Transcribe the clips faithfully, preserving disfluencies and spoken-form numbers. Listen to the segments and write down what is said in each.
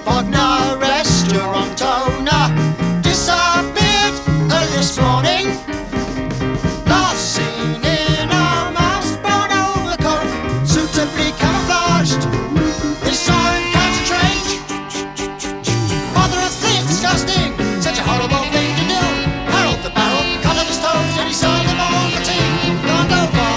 Wagner restaurant owner disappeared early this morning. Last seen in a mouse brown overcoat, suitably camouflaged. This sign counter strange. Father of things disgusting, such a horrible thing to do. Harold the barrel cut off his toes and he sold them all for tea. Can't go far,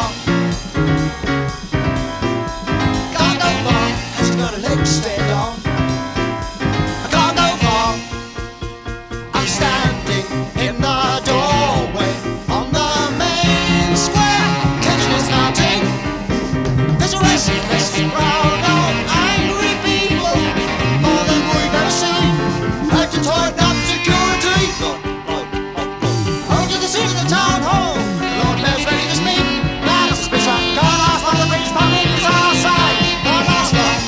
can't go far. Has he got a leg to stand on? I can't go far. I'm standing in the doorway on the main square. Tension is mounting. There's a restless crowd of angry people, more than we've ever seen. Had to tighten up security. Over to the seat of the town hall. The Lord Mayor's ready to speak. Now suspicion. Can't ask what the British public is our side. Can't last long.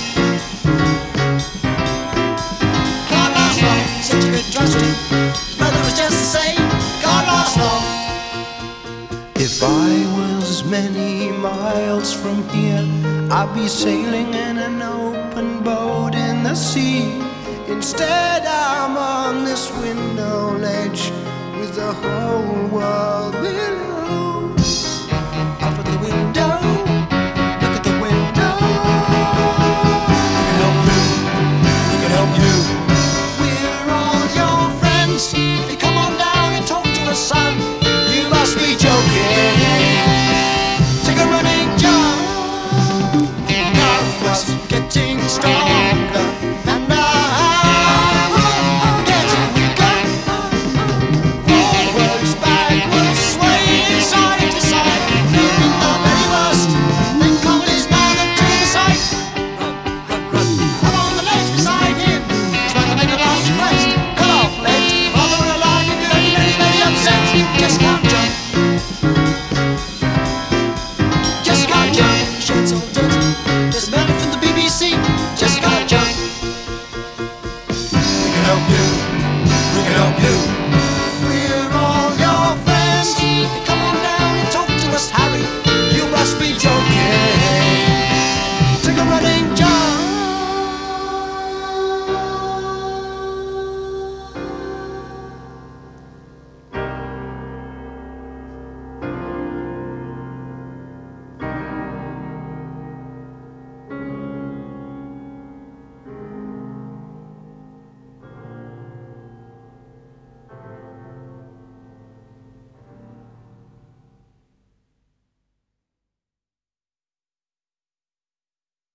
Can't last long. Said you could trust him. His mother was just the same. Can't last long. If I was many miles from here, I'd be sailing in an open boat in the sea. Instead, I'm on this window ledge with the whole world below. Up at the window, look at the window. Who can help you? Who can help you? We're all your friends. If you come on down and talk to us, son, you must be joking. Take a running jump. Now was getting stronger.